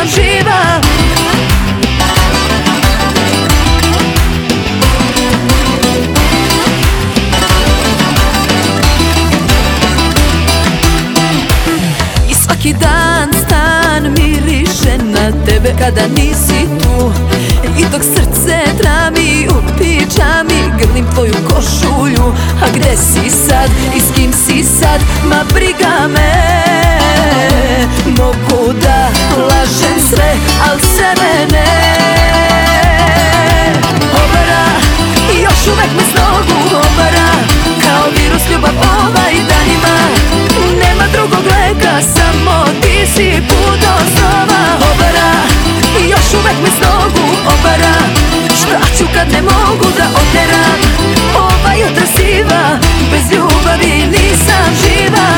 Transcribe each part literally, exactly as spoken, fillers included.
živa. I svaki dan stan miriše na tebe kada nisi tu, i dok srce trami u pičami grlim tvoju košulju. A gde si sad i s kim si sad, ma briga me. Mogu da lažem sve, al sebe ne. Obara, još uvek me s nogu obara, kao virus ljubav ovaj dan ima. Nema drugog leka, samo ti si put do snova. Obara, još uvek me s nogu obara, šta ću kad ne mogu da oteram ova jutra siva, bez ljubavi nisam živa.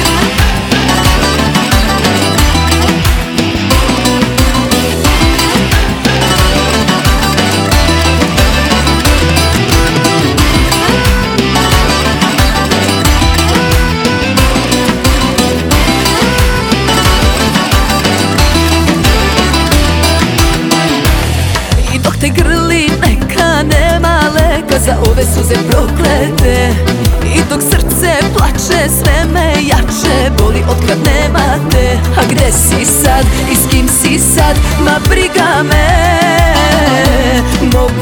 Te grli neka nema leka za ove suze proklete, i dok srce plače sve me jače boli otkad nema te. A gde si sad i s kim si sad, ma briga me. Mogu